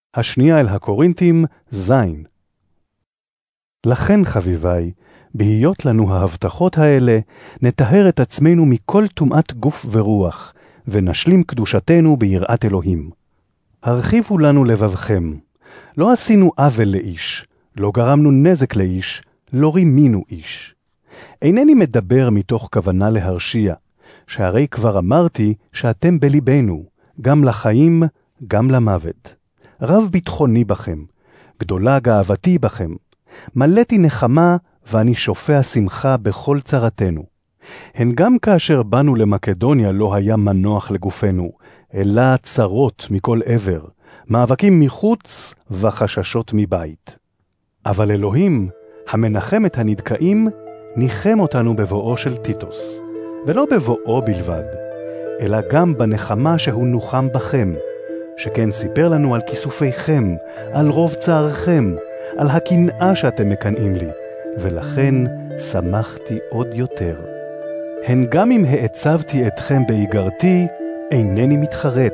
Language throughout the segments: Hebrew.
השנייה אל הקורינתים, זין. לכן חביביי, בהיות לנו ההבטחות האלה, נטהר את עצמנו מכל טומאת גוף ורוח, ונשלים קדושתנו ביראת אלוהים. הרחיבו לנו לבבכם. לא עשינו עוול לאיש, לא גרמנו נזק לאיש, לא רימינו איש. אינני מדבר מתוך כוונה להרשיע, שהרי כבר אמרתי שאתם בליבנו, גם לחיים, גם למוות. רב ביטחוני בכם, גדולה גאוותי בכם, מלאתי נחמה ואני שופע שמחה בכל צרתנו. הן גם כאשר באנו למקדוניה לא היה מנוח לגופנו, אלא צרות מכל עבר, מאבקים מחוץ וחששות מבית. אבל אלוהים, המנחם את הנדכאים, ניחם אותנו בבואו של טיטוס, ולא בבואו בלבד, אלא גם בנחמה שהוא נוחם בכם, שכן סיפר לנו על כיסופיכם, על רוב צערכם, על הקנאה שאתם מקנאים לי, ולכן שמחתי עוד יותר. הן גם אם העצבתי אתכם בהיגרתי, אינני מתחרט.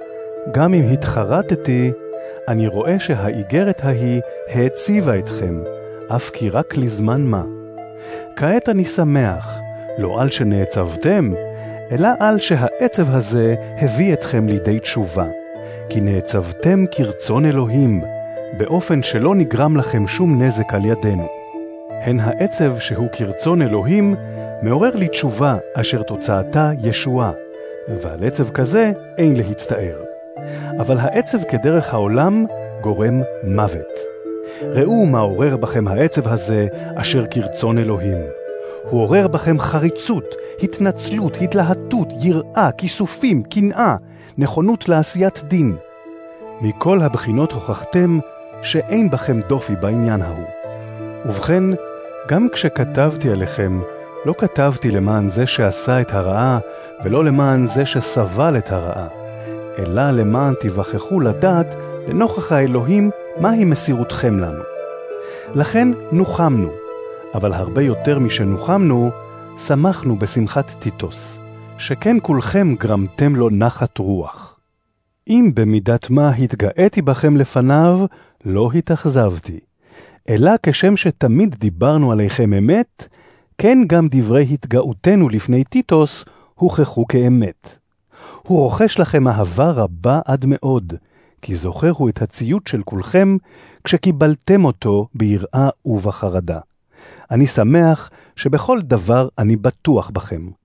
גם אם התחרטתי, אני רואה שהאיגרת ההיא העציבה אתכם, אף כי רק לזמן מה. כעת אני שמח, לא על שנעצבתם, אלא על שהעצב הזה הביא אתכם לידי תשובה. כי נעצבתם כרצון אלוהים, באופן שלא נגרם לכם שום נזק על ידינו. הן העצב שהוא כרצון אלוהים, מעורר לי תשובה אשר תוצאתה ישועה, ועל עצב כזה אין להצטער. אבל העצב כדרך העולם גורם מוות. ראו מה עורר בכם העצב הזה אשר כרצון אלוהים. הוא עורר בכם חריצות, התנצלות, התלהטות, יראה, כיסופים, קנאה, נכונות לעשיית דין. מכל הבחינות הוכחתם שאין בכם דופי בעניין ההוא. ובכן, גם כשכתבתי עליכם, לא כתבתי למען זה שעשה את הרעה, ולא למען זה שסבל את הרעה, אלא למען תיווכחו לדעת לנוכח האלוהים מהי מסירותכם לנו. לכן נוחמנו, אבל הרבה יותר משנוחמנו, שמחנו בשמחת טיטוס, שכן כולכם גרמתם לו נחת רוח. אם במידת מה התגאיתי בכם לפניו, לא התאכזבתי, אלא כשם שתמיד דיברנו עליכם אמת, כן גם דברי התגאותנו לפני טיטוס הוכחו כאמת. הוא רוכש לכם אהבה רבה עד מאוד, כי זוכרו את הציות של כולכם כשקיבלתם אותו ביראה ובחרדה. אני שמח שבכל דבר אני בטוח בכם.